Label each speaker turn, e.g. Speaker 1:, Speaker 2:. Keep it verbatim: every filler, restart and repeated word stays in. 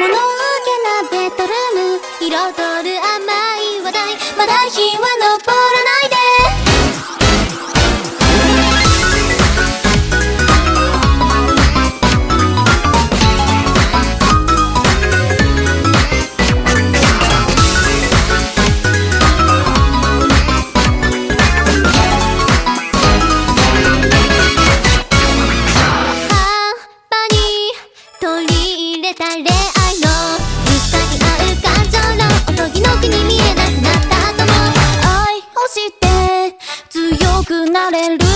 Speaker 1: 物憂げなベッドルーム彩る甘い話題、まだ日は昇らないで。強くなれる